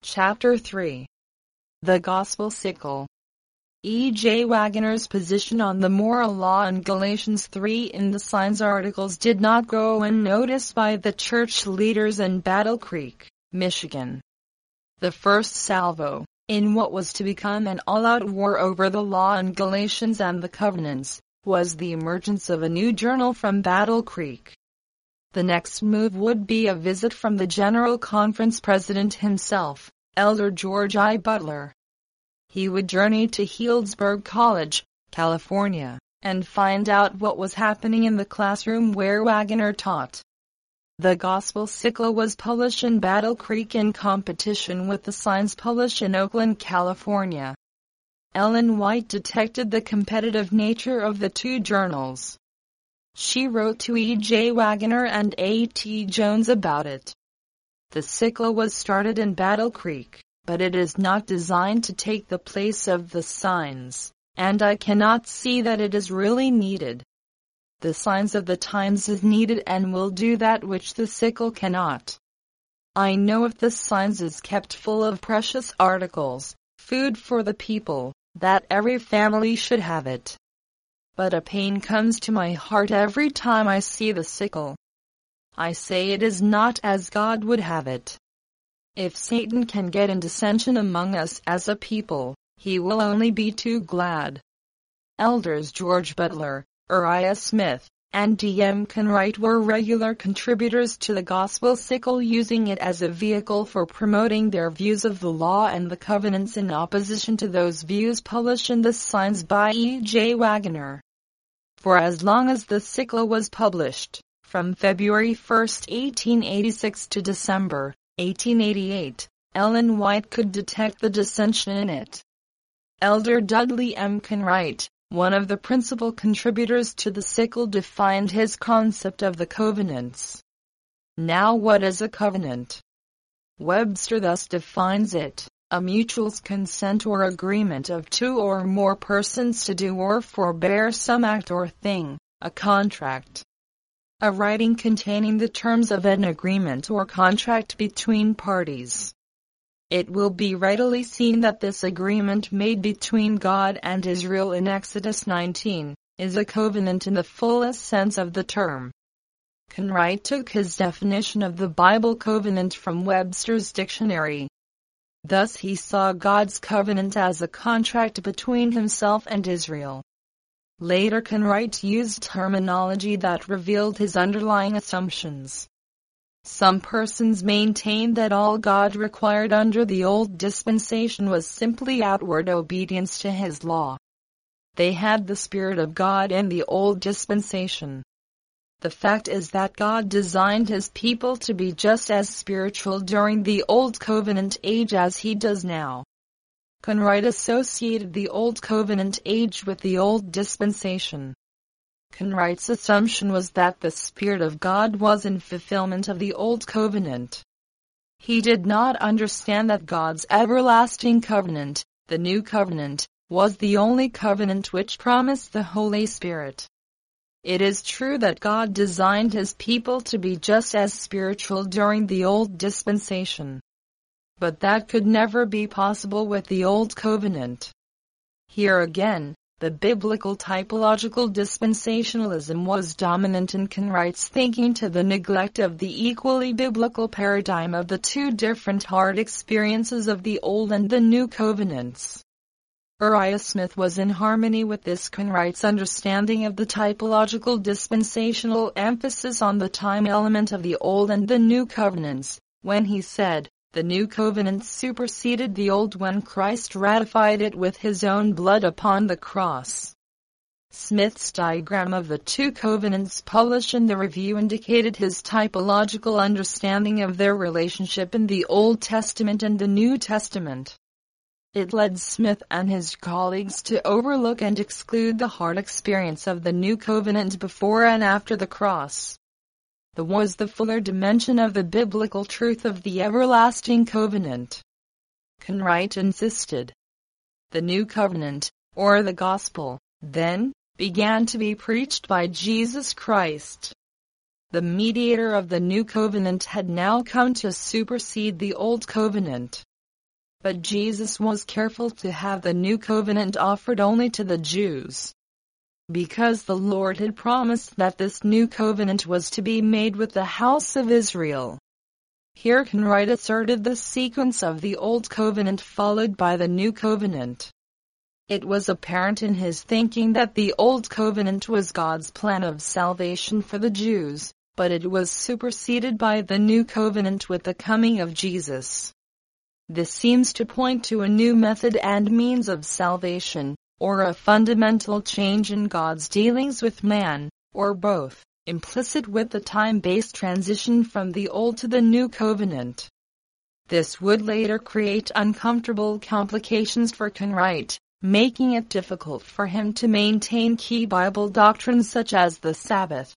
Chapter 3. The Gospel Sickle. E. J. Waggoner's position on the moral law in Galatians 3 in the Signs articles did not go unnoticed by the church leaders in Battle Creek, Michigan. The first salvo, in what was to become an all-out war over the law in Galatians and the covenants, was the emergence of a new journal from Battle Creek. The next move would be a visit from the General Conference president himself, Elder George I. Butler. He would journey to Healdsburg College, California, and find out what was happening in the classroom where Waggoner taught. The Gospel Sickle was published in Battle Creek in competition with the Signs published in Oakland, California. Ellen White detected the competitive nature of the two journals. She wrote to E. J. Waggoner and A. T. Jones about it. The Sickle was started in Battle Creek, but it is not designed to take the place of the Signs, and I cannot see that it is really needed. The Signs of the Times is needed and will do that which the Sickle cannot. I know if the Signs is kept full of precious articles, food for the people, that every family should have it. But a pain comes to my heart every time I see the Sickle. I say it is not as God would have it. If Satan can get in dissension among us as a people, he will only be too glad. Elders George Butler, Uriah Smith, and D.M. Conright were regular contributors to the Gospel Sickle, using it as a vehicle for promoting their views of the law and the covenants in opposition to those views published in the Signs by E. J. Waggoner. For as long as the Sickle was published, from February 1, 1886 to December 1888, Ellen White could detect the dissension in it. Elder Dudley M. Conright, one of the principal contributors to the Sickle, defined his concept of the covenants. Now, what is a covenant? Webster thus defines it: a mutual consent or agreement of two or more persons to do or forbear some act or thing, a contract. A writing containing the terms of an agreement or contract between parties. It will be readily seen that this agreement made between God and Israel in Exodus 19 is a covenant in the fullest sense of the term. Conright took his definition of the Bible covenant from Webster's dictionary. Thus he saw God's covenant as a contract between himself and Israel. Later Conright used terminology that revealed his underlying assumptions. Some persons maintained that all God required under the old dispensation was simply outward obedience to his law. They had the Spirit of God in the old dispensation. The fact is that God designed his people to be just as spiritual during the Old Covenant age as he does now. Conright associated the Old Covenant age with the Old Dispensation. Conright's assumption was that the Spirit of God was in fulfillment of the Old Covenant. He did not understand that God's everlasting covenant, the New Covenant, was the only covenant which promised the Holy Spirit. It is true that God designed his people to be just as spiritual during the Old Dispensation. But that could never be possible with the Old Covenant. Here again, the biblical typological dispensationalism was dominant in Conright's thinking, to the neglect of the equally biblical paradigm of the two different heart experiences of the Old and the New Covenants. Uriah Smith was in harmony with this Conright's understanding of the typological dispensational emphasis on the time element of the Old and the New Covenants, when he said, "The New Covenant superseded the Old when Christ ratified it with his own blood upon the cross." Smith's diagram of the two covenants published in the Review indicated his typological understanding of their relationship in the Old Testament and the New Testament. It led Smith and his colleagues to overlook and exclude the heart experience of the New Covenant before and after the cross. That was the fuller dimension of the biblical truth of the everlasting covenant. Conright insisted. The New Covenant, or the Gospel, then, began to be preached by Jesus Christ. The mediator of the New Covenant had now come to supersede the Old Covenant. But Jesus was careful to have the new covenant offered only to the Jews, because the Lord had promised that this new covenant was to be made with the house of Israel. Here Kenwright asserted the sequence of the Old Covenant followed by the New Covenant. It was apparent in his thinking that the Old Covenant was God's plan of salvation for the Jews, but it was superseded by the New Covenant with the coming of Jesus. This seems to point to a new method and means of salvation, or a fundamental change in God's dealings with man, or both, implicit with the time-based transition from the Old to the New Covenant. This would later create uncomfortable complications for Kenwright, making it difficult for him to maintain key Bible doctrines such as the Sabbath,